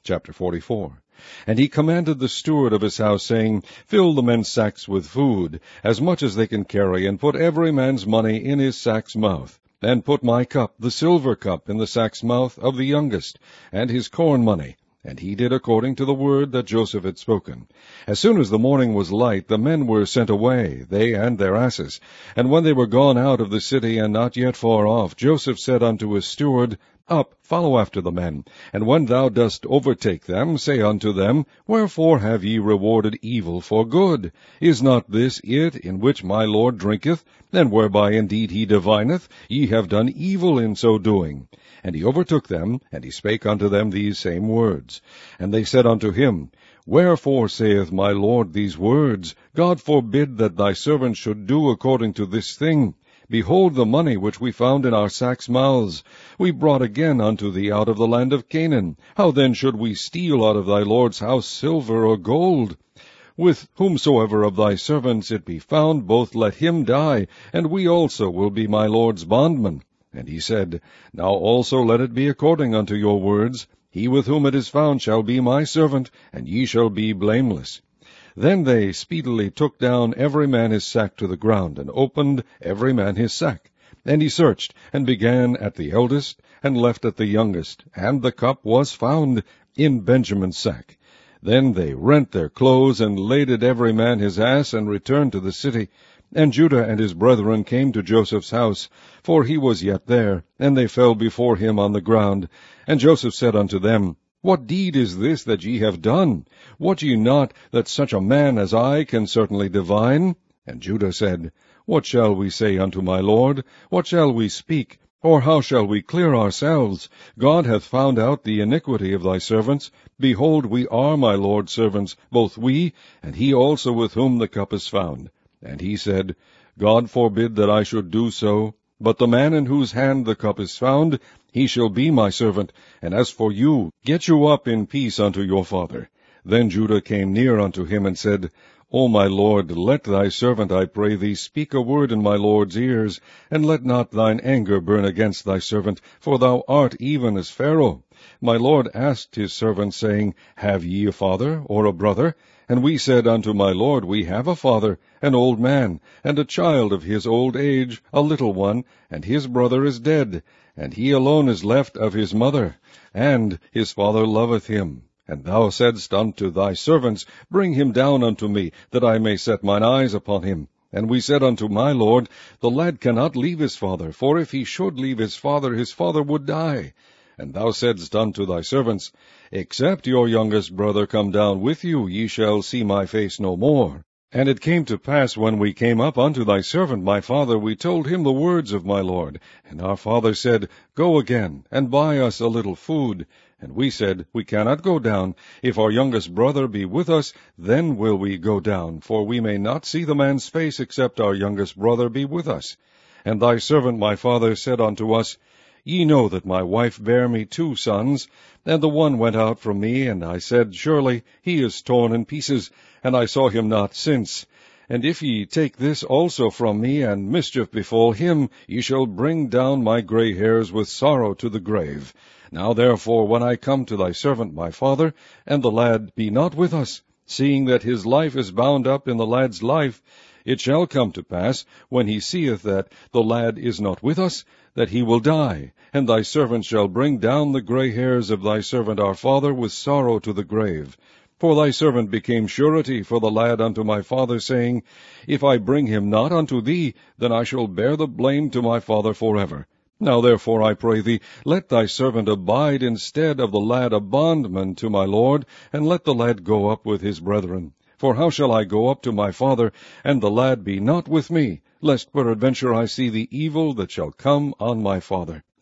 Chapter 44. And he commanded the steward of his house, saying, Fill the men's sacks with food, as much as they can carry, and put every man's money in his sack's mouth. And put my cup, the silver cup, in the sack's mouth of the youngest, and his corn money. And he did according to the word that Joseph had spoken. As soon as the morning was light, the men were sent away, they and their asses. And when they were gone out of the city, and not yet far off, Joseph said unto his steward, Up, follow after the men, and when thou dost overtake them, say unto them, Wherefore have ye rewarded evil for good? Is not this it in which my Lord drinketh, and whereby indeed he divineth? Ye have done evil in so doing. And he overtook them, and he spake unto them these same words. And they said unto him, Wherefore saith my Lord these words? God forbid that thy servant should do according to this thing. Behold the money which we found in our sacks' mouths. We brought again unto thee out of the land of Canaan. How then should we steal out of thy Lord's house silver or gold? With whomsoever of thy servants it be found, both let him die, and we also will be my Lord's bondmen. And he said, Now also let it be according unto your words. He with whom it is found shall be my servant, and ye shall be blameless. Then they speedily took down every man his sack to the ground, and opened every man his sack. And he searched, and began at the eldest, and left at the youngest, and the cup was found in Benjamin's sack. Then they rent their clothes, and laded every man his ass, and returned to the city. And Judah and his brethren came to Joseph's house, for he was yet there, and they fell before him on the ground. And Joseph said unto them, What deed is this that ye have done? Wot ye not that such a man as I can certainly divine? And Judah said, What shall we say unto my Lord? What shall we speak? Or how shall we clear ourselves? God hath found out the iniquity of thy servants. Behold, we are my Lord's servants, both we, and he also with whom the cup is found. And he said, God forbid that I should do so. But the man in whose hand the cup is found, he shall be my servant. And as for you, get you up in peace unto your father. Then Judah came near unto him, and said, O my Lord, let thy servant, I pray thee, speak a word in my Lord's ears, and let not thine anger burn against thy servant, for thou art even as Pharaoh. My Lord asked his servant, saying, Have ye a father, or a brother? And we said unto my Lord, We have a father, an old man, and a child of his old age, a little one, and his brother is dead, and he alone is left of his mother, and his father loveth him. And thou saidst unto thy servants, Bring him down unto me, that I may set mine eyes upon him. And we said unto my Lord, The lad cannot leave his father, for if he should leave his father would die. And thou saidst unto thy servants, Except your youngest brother come down with you, ye shall see my face no more. And it came to pass, when we came up unto thy servant my father, we told him the words of my Lord. And our father said, Go again, and buy us a little food. And we said, We cannot go down. If our youngest brother be with us, then will we go down, for we may not see the man's face, except our youngest brother be with us. And thy servant my father said unto us, Ye know that my wife bare me 2 sons, and the one went out from me, and I said, Surely he is torn in pieces, and I saw him not since. And if ye take this also from me, and mischief befall him, ye shall bring down my gray hairs with sorrow to the grave. Now therefore, when I come to thy servant my father, and the lad be not with us, seeing that his life is bound up in the lad's life, it shall come to pass, when he seeth that the lad is not with us, that he will die, and thy servant shall bring down the gray hairs of thy servant our father with sorrow to the grave. For thy servant became surety for the lad unto my father, saying, If I bring him not unto thee, then I shall bear the blame to my father forever. Now therefore, I pray thee, let thy servant abide instead of the lad a bondman to my Lord, and let the lad go up with his brethren. For how shall I go up to my father, and the lad be not with me, lest peradventure I see the evil that shall come on my father?